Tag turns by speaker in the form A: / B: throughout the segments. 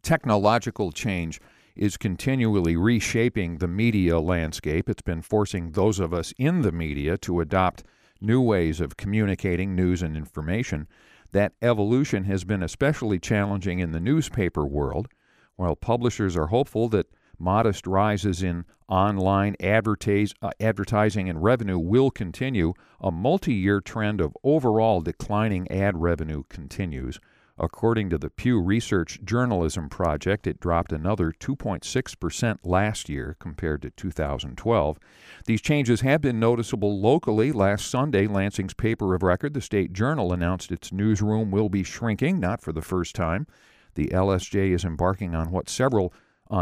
A: technological change is continually reshaping the media landscape. It's been forcing those of us in the media to adopt new ways of communicating news and information. That evolution has been especially challenging in the newspaper world. While publishers are hopeful that modest rises in online advertising and revenue will continue, a multi-year trend of overall declining ad revenue continues. According to the Pew Research Journalism Project, it dropped another 2.6% last year compared to 2012. These changes have been noticeable locally. Last Sunday, Lansing's paper of record, the State Journal, announced its newsroom will be shrinking, not for the first time. The LSJ is embarking on several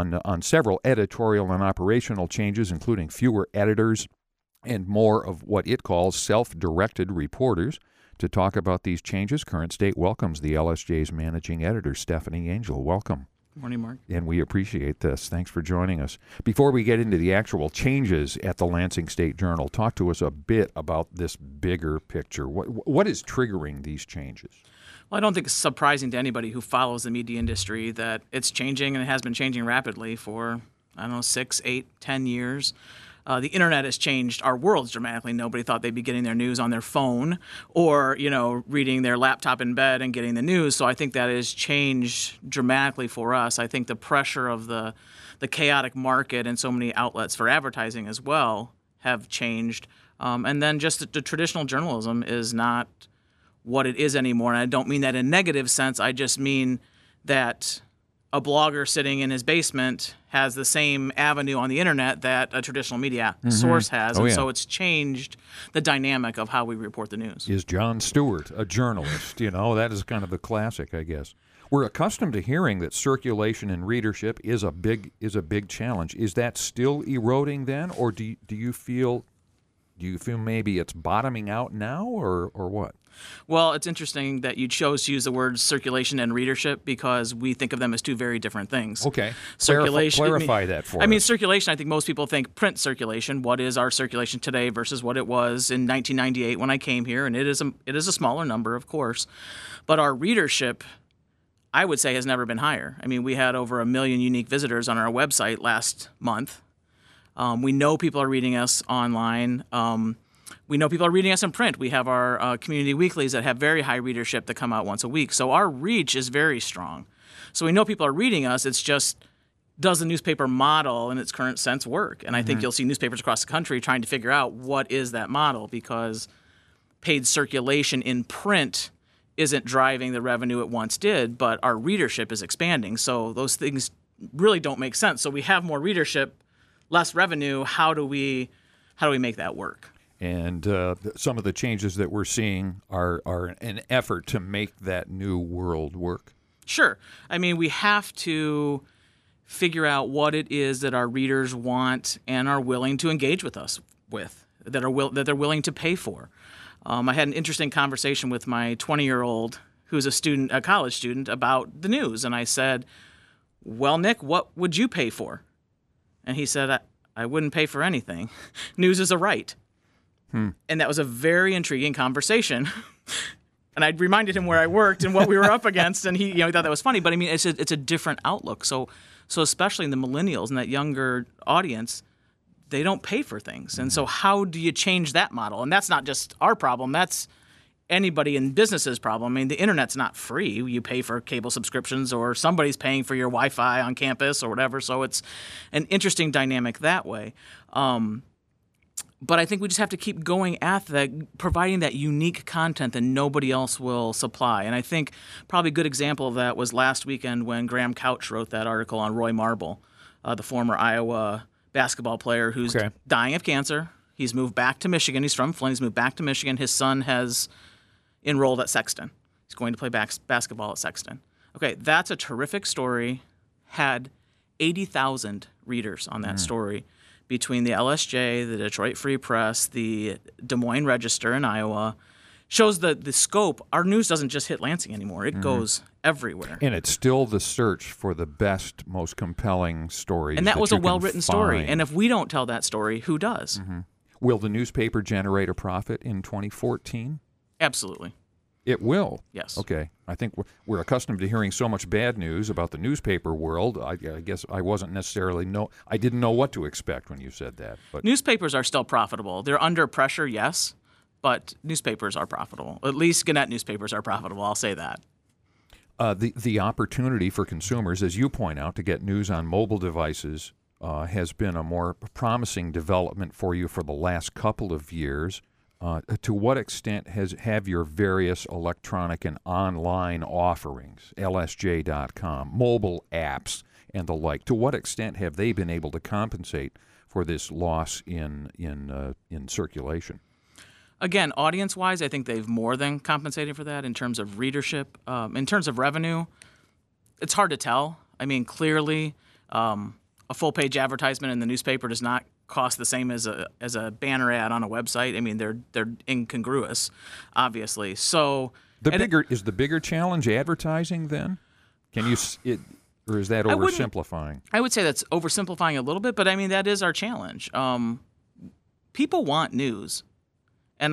A: editorial and operational changes, including fewer editors and more of what it calls self-directed reporters. To talk about these changes, Current State welcomes the LSJ's managing editor, Stephanie Angel. Welcome.
B: Good morning, Mark.
A: And we appreciate this. Thanks for joining us. Before we get into the actual changes at the Lansing State Journal, talk to us a bit about this bigger picture. What is triggering these changes?
B: Well, I don't think it's surprising to anybody who follows the media industry that it's changing, and it has been changing rapidly for, 6, 8, 10 years. The internet has changed our worlds dramatically. Nobody thought they'd be getting their news on their phone or, reading their laptop in bed and getting the news. So I think that has changed dramatically for us. I think the pressure of the chaotic market and so many outlets for advertising as well have changed. And then just the traditional journalism is not what it is anymore. And I don't mean that in a negative sense. I just mean that a blogger sitting in his basement has the same avenue on the internet that a traditional media source has. So it's changed the dynamic of how we report the news.
A: Is Jon Stewart a journalist? That is kind of the classic, I guess. We're accustomed to hearing that circulation and readership is a big challenge. Is that still eroding then, or do you feel maybe it's bottoming out now, or what?
B: Well, it's interesting that you chose to use the words circulation and readership because we think of them as two very different things.
A: Okay.
B: Circulation.
A: Clarify that for us.
B: Circulation, I think most people think print circulation. What is our circulation today versus what it was in 1998 when I came here? And it is a smaller number, of course. But our readership, I would say, has never been higher. We had over 1 million unique visitors on our website last month. We know people are reading us online. We know people are reading us in print. We have our community weeklies that have very high readership that come out once a week. So our reach is very strong. So we know people are reading us. It's just, does the newspaper model in its current sense work? And I think you'll see newspapers across the country trying to figure out what is that model, because paid circulation in print isn't driving the revenue it once did, but our readership is expanding. So those things really don't make sense. So we have more readership, less revenue. How do we make that work?
A: And some of the changes that we're seeing are an effort to make that new world work.
B: Sure. We have to figure out what it is that our readers want and are willing to engage with us with, that they're willing to pay for. I had an interesting conversation with my 20-year-old who's a college student, about the news. And I said, well, Nick, what would you pay for? And he said, I wouldn't pay for anything. News is a right. And that was a very intriguing conversation. And I reminded him where I worked and what we were up against, and he thought that was funny. But it's a different outlook. So especially in the millennials and that younger audience, they don't pay for things. And so how do you change that model? And that's not just our problem. That's anybody in business's problem. The internet's not free. You pay for cable subscriptions, or somebody's paying for your Wi-Fi on campus or whatever. So it's an interesting dynamic that way. But I think we just have to keep going at that, providing that unique content that nobody else will supply. And I think probably a good example of that was last weekend when Graham Couch wrote that article on Roy Marble, the former Iowa basketball player who's dying of cancer. He's moved back to Michigan. He's from Flint. He's moved back to Michigan. His son has enrolled at Sexton. He's going to play basketball at Sexton. Okay, that's a terrific story. Had 80,000 readers on that story, between the LSJ, the Detroit Free Press, the Des Moines Register in Iowa. Shows the scope. Our news doesn't just hit Lansing anymore. It goes everywhere.
A: And it's still the search for the best, most compelling stories.
B: And that was a well-written story. And if we don't tell that story, who does?
A: Will the newspaper generate a profit in 2014?
B: Absolutely.
A: It will?
B: Yes.
A: Okay. I think we're accustomed to hearing so much bad news about the newspaper world. I guess I wasn't necessarily I didn't know what to expect when you said that. But
B: Newspapers are still profitable. They're under pressure, yes, but newspapers are profitable. At least Gannett newspapers are profitable. I'll say that.
A: The opportunity for consumers, as you point out, to get news on mobile devices has been a more promising development for you for the last couple of years. To what extent have your various electronic and online offerings, LSJ.com, mobile apps, and the like, to what extent have they been able to compensate for this loss in circulation?
B: Again, audience-wise, I think they've more than compensated for that in terms of readership. In terms of revenue, it's hard to tell. I mean, clearly, a full-page advertisement in the newspaper does not cost the same as a banner ad on a website. I mean, they're incongruous, obviously. So
A: is the bigger challenge advertising then? Or is that oversimplifying?
B: I would say that's oversimplifying a little bit, but I mean that is our challenge. People want news, and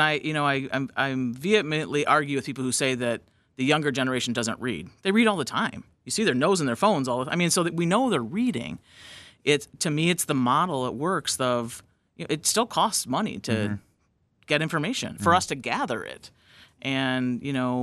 B: I'm vehemently argue with people who say that the younger generation doesn't read. They read all the time. You see their nose in their phones all the time. I mean, so that we know they're reading. To me, it's the model it works of, it still costs money to get information, for us to gather it. And,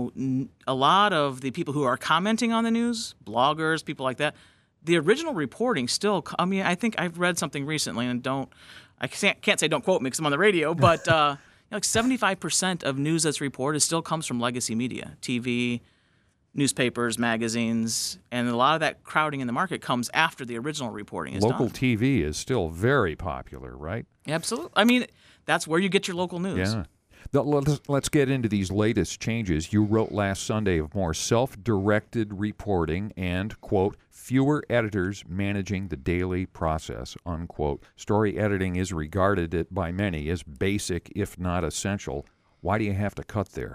B: a lot of the people who are commenting on the news, bloggers, people like that, the original reporting still, I think I've read something recently, and I can't say don't quote me because I'm on the radio, but like 75% of news that's reported still comes from legacy media, TV, newspapers, magazines, and a lot of that crowding in the market comes after the original reporting is
A: Local
B: done.
A: TV is still very popular, right?
B: Absolutely. I mean, that's where you get your local news.
A: Yeah. Let's get into these latest changes. You wrote last Sunday of more self-directed reporting and, quote, fewer editors managing the daily process, unquote. Story editing is regarded by many as basic, if not essential. Why do you have to cut there?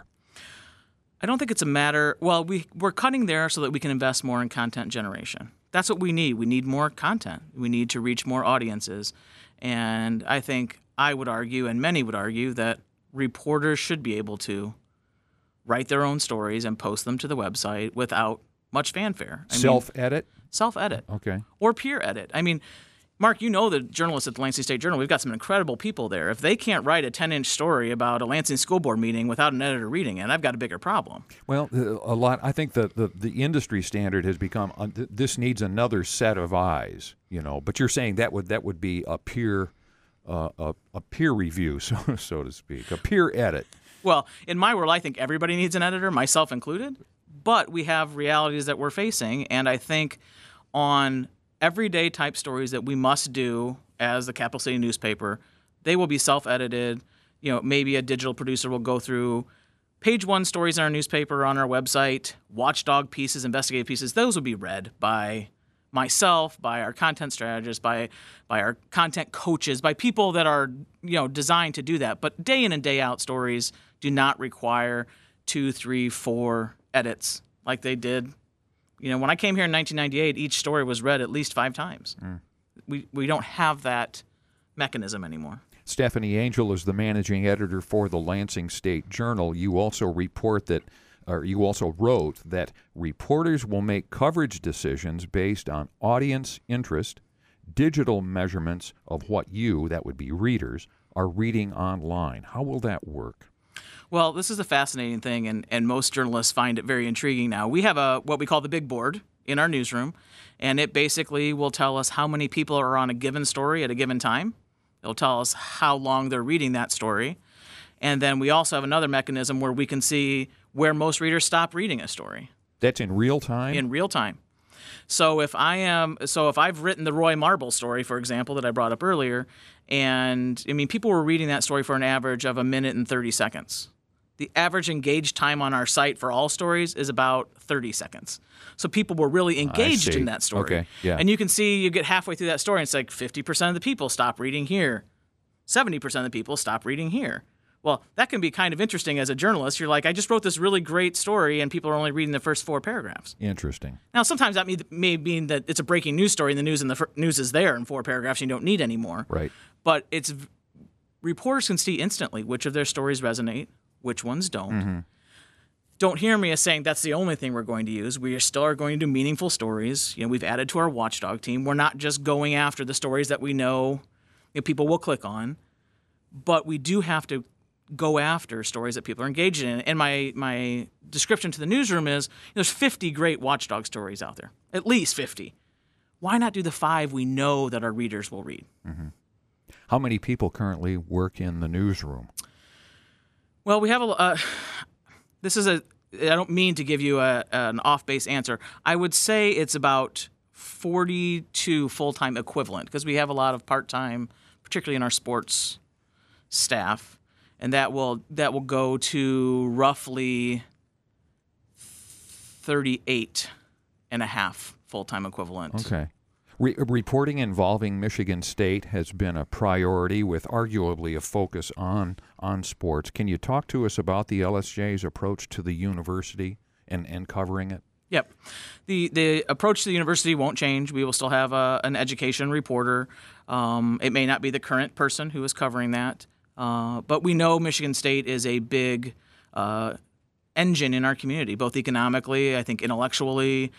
B: I don't think it's a matter. Well, we're cutting there so that we can invest more in content generation. That's what we need. We need more content. We need to reach more audiences. And I think I would argue, and many would argue, that reporters should be able to write their own stories and post them to the website without much fanfare.
A: Self-edit?
B: Self-edit.
A: Okay.
B: Or peer edit. I mean, Mark, you know the journalists at the Lansing State Journal. We've got some incredible people there. If they can't write a 10-inch story about a Lansing school board meeting without an editor reading it, I've got a bigger problem.
A: Well, I think the industry standard has become this needs another set of eyes, But you're saying that would be a peer review, so to speak, a peer edit.
B: Well, in my world, I think everybody needs an editor, myself included. But we have realities that we're facing, and I think on everyday type stories that we must do as the Capital City newspaper, they will be self-edited. Maybe a digital producer will go through page one stories in our newspaper, on our website, watchdog pieces, investigative pieces. Those will be read by myself, by our content strategists, by our content coaches, by people that are designed to do that. But day in and day out stories do not require 2, 3, 4 edits like they did. When I came here in 1998, each story was read at least 5 times. We don't have that mechanism anymore.
A: Stephanie Angel is the managing editor for the Lansing State Journal. You also wrote that reporters will make coverage decisions based on audience interest, digital measurements of what that would be readers, are reading online. How will that work?
B: Well, this is a fascinating thing, and most journalists find it very intriguing now. We have what we call the big board in our newsroom, and it basically will tell us how many people are on a given story at a given time. It'll tell us how long they're reading that story. And then we also have another mechanism where we can see where most readers stop reading a story.
A: That's in real time?
B: In real time. So if I've written the Roy Marble story, for example, that I brought up earlier, and people were reading that story for an average of 1 minute and 30 seconds. The average engaged time on our site for all stories is about 30 seconds. So people were really engaged in that story.
A: Okay, yeah.
B: And you can see you get halfway through that story and it's like 50% of the people stop reading here. 70% of the people stop reading here. Well, that can be kind of interesting as a journalist. You're like, I just wrote this really great story and people are only reading the first 4 paragraphs.
A: Interesting.
B: Now, sometimes that may mean that it's a breaking news story and the news is there in 4 paragraphs and you don't need any more.
A: Right.
B: But reporters can see instantly which of their stories resonate, which ones don't. Mm-hmm. don't hear me as saying that's the only thing we're going to use. We still are going to do meaningful stories. We've added to our watchdog team. We're not just going after the stories that we know people will click on, but we do have to go after stories that people are engaged in. And my description to the newsroom is there's 50 great watchdog stories out there, at least 50. Why not do the 5 we know that our readers will read?
A: Mm-hmm. How many people currently work in the newsroom?
B: Well, we have I don't mean to give you an off-base answer. I would say it's about 42 full-time equivalent because we have a lot of part-time, particularly in our sports staff, and that will go to roughly 38 and a half full-time equivalent.
A: Okay. Reporting involving Michigan State has been a priority with arguably a focus on sports. Can you talk to us about the LSJ's approach to the university and covering it?
B: Yep. The approach to the university won't change. We will still have an education reporter. It may not be the current person who is covering that, but we know Michigan State is a big engine in our community, both economically, I think intellectually.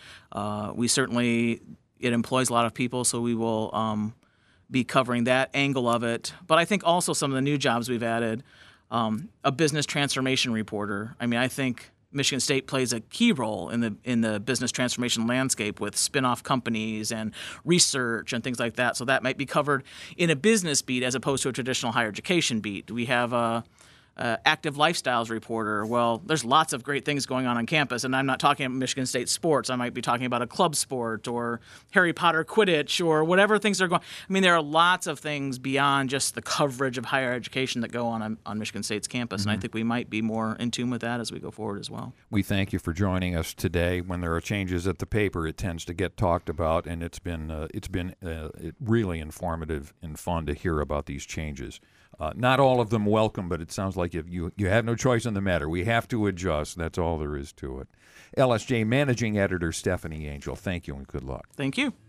B: It employs a lot of people, so we will be covering that angle of it. But I think also some of the new jobs we've added, a business transformation reporter. I mean, I think Michigan State plays a key role in the business transformation landscape with spin-off companies and research and things like that. So that might be covered in a business beat as opposed to a traditional higher education beat. We have a active lifestyles reporter. Well, there's lots of great things going on campus, and I'm not talking about Michigan State sports. I might be talking about a club sport or Harry Potter Quidditch or whatever things are going. I mean, there are lots of things beyond just the coverage of higher education that go on Michigan State's campus, and I think we might be more in tune with that as we go forward as well.
A: We thank you for joining us today. When there are changes at the paper, it tends to get talked about, and it's been really informative and fun to hear about these changes. Not all of them welcome, but it sounds like you have no choice in the matter. We have to adjust. That's all there is to it. LSJ Managing Editor Stephanie Angel, thank you and good luck.
B: Thank you.